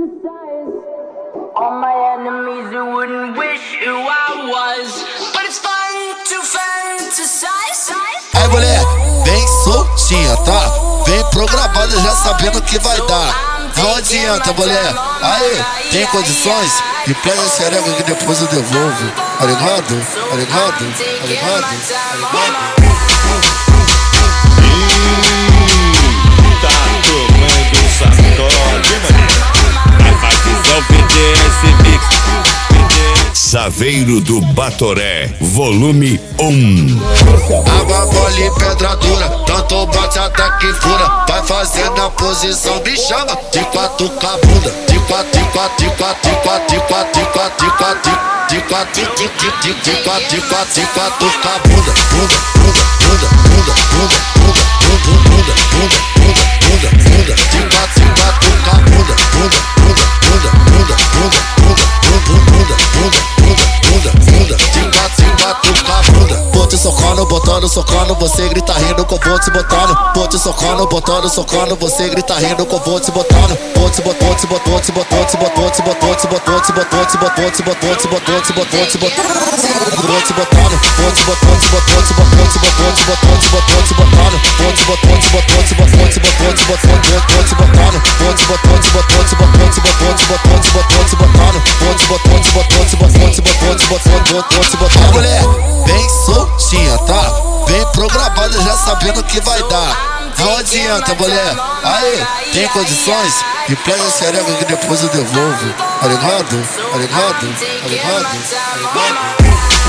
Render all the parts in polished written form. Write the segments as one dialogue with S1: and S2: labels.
S1: All my enemies who wouldn't wish who I was, but it's fun to fantasize.
S2: Aí mulher, vem soltinha, tá? Vem programada já sabendo que vai dar. Não adianta, mulher. Aí, tem condições? E pega a xereca que depois eu devolvo. Tá ligado? Tá ligado? Tá ligado? Tá ligado?
S3: Tá tomando sacode, mano. A visão PDS Mix.
S4: Saveiro do Batoré, volume 1.
S2: Água mole e pedra dura, tanto bate até que fura. Vai fazendo a posição, me chama de quatro cabunda. De quatro, de quatro, de quatro, de quatro, de quatro, de quatro, de quatro, de quatro, de quatro, de quatro, de quatro cabunda. Bunda, bunda, bunda, bunda, bunda, bunda, bunda, bunda, bunda, bunda, bunda, de quatro cabunda. Bunda, bunda, bunda, bunda, bunda, bunda, bunda, bunda, bunda, de quatro cabunda. Vou te socando, botando, socando, você grita rindo que eu vou te botando. Vou te socando, botando, socando, você grita rindo que eu vou te botando. Vou te botou, te botou, te botou, te botou, te botou, te botou, te botou, te botou, te botou, te botou, te botou, te botou, vou te botando. Vou te botou, te botou, te botou, te botou, te botou, te botou, te botando. Vou te botou, te botou, te botou, te botou, te botou, vou te botando. Vou te botou, te botou, te botou, te botou, te botou, te botou, te botando. Vou te botou, te botou, te botou, te botou, te botou, vou te botando. Mulher, vem soltinha, tá? Vem programada já sabendo que vai dar. Não adianta, mulher. Aí, tem condições? E pega a xereca que depois eu devolvo. Tá ligado? Tá ligado? Tá ligado? Tá ligado?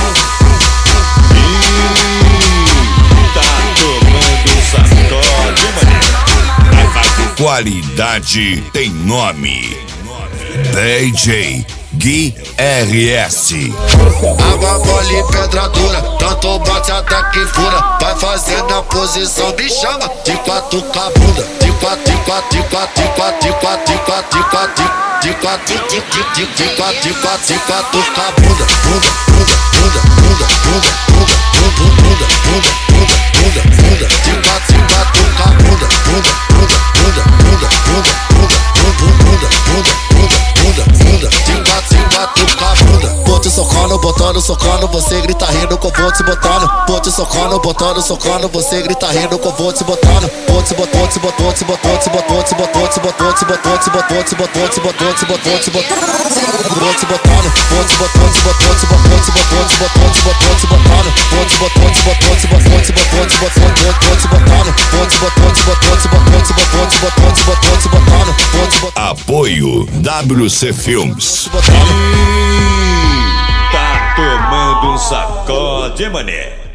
S3: Tá tomando sacode, mano.
S4: Qualidade tem nome. DJ Gui RS.
S2: Água mole e pedra dura, tanto bate até que fura. Vai fazendo a posição, me chama de quatro cabunda. De quatro, de quatro, de quatro, de quatro, de quatro, de quatro, de quatro, de quatro, de quatro, de quatro, de quatro cabunda. Bunda, bunda, bunda, bunda, bunda, bunda, bunda, bunda, bunda, bunda, bunda, de quatro cabunda. Bunda, bunda, bunda, bunda, bunda, bunda, bunda, bunda, bunda, bunda, de quatro cabunda. Vou te socando, botando, socando, você grita rindo que eu vou te botando. Vou te socando, botando, socando, você grita rindo que eu vou te botando. Vou te botou, te botou, te botou, te botou, te botou, te botou, te botou, te botou, te botou, te botou, te botou, te botou, vou te botando. Vou te botou, te botou, te botou, te botou, te botou, te botou, te botando. Vou te botou, te botou, te botou, te botou, te botou, vou te botando. Vou te botou, te botou, te botou, te botou, te botou, te botou, te botando. Vou te botou.
S4: Apoio WC Filmes.
S3: Tá tomando um sacode, mané.